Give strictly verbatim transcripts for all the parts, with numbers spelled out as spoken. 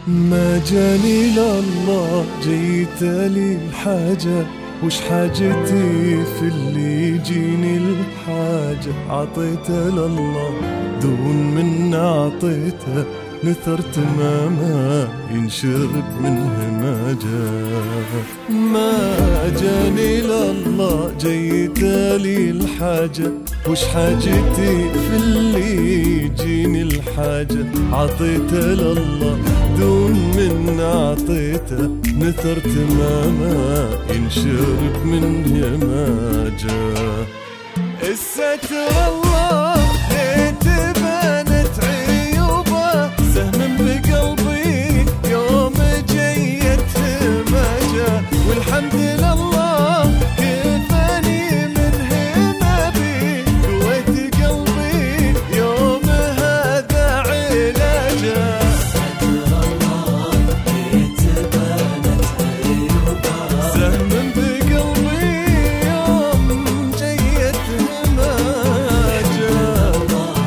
ما جاني لله جيت لي الحاجة، وش حاجتي في اللي يجيني الحاجة؟ عطيته لله دون من عطيته، نثرت ما ما ينشرب منه ما جاء. ما جاني لله جيت لي الحاجة، وش حاجتي في اللي يجيني الحاجة؟ عطيته لله دون من عطيته، نثرت ما ما ينشرب منه ما جاء. الستر الله ليت بانت عيوبه، سهم بقلبي يوم جيت ما جاء. والحمد لله كفاني منه ما بي، قويت قلبي يوم هذا علاجه. ستر الله ليت بانت عيوبه، سهم بقلبي يوم جيت ما جاء.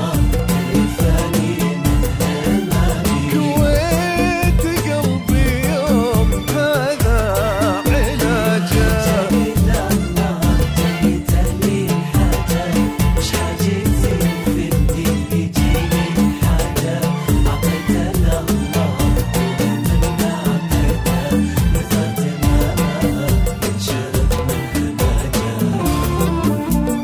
كفاني منه ما بي، قويت قلبي يوم هذا علاجه. جيت لي الحاجة، وش حاجتي في اللي يجيني الحاجة؟ عطيته لله من ما عطيته، نثرت ما ينشرب منه ما جاء.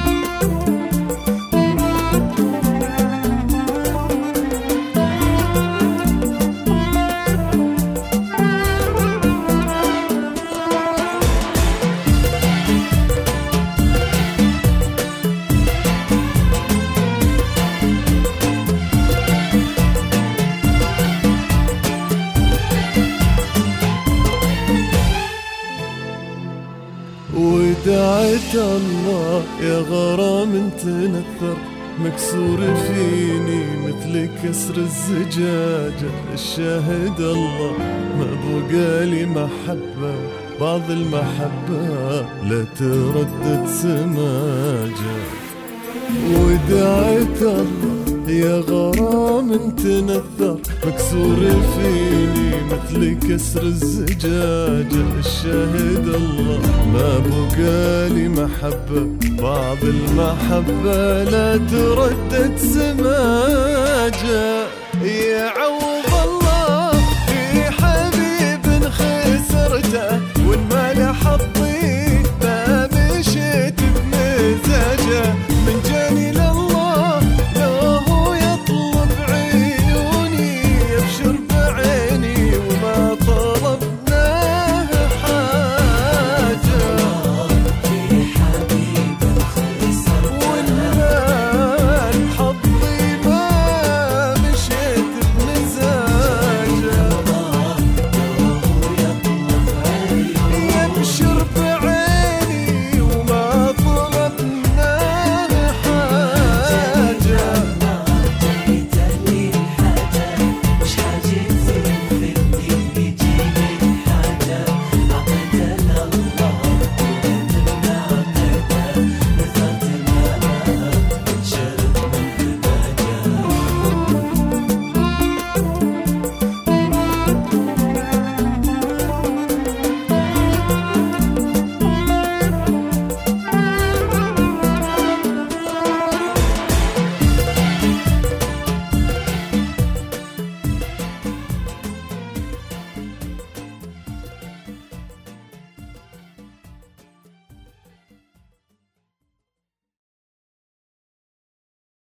ودعيت الله يا غرام تنثر، مكسور فيني مثل كسر الزجاجة. الشاهد الله ما بقالي محبة، بعض المحبة لا تردد سماجة. ودعيت الله يا غرام تنثر، مكسور فيني مثل كسر الزجاجة. الشاهد الله ما بقالي محبة، بعض المحبة لا تردد سماجة.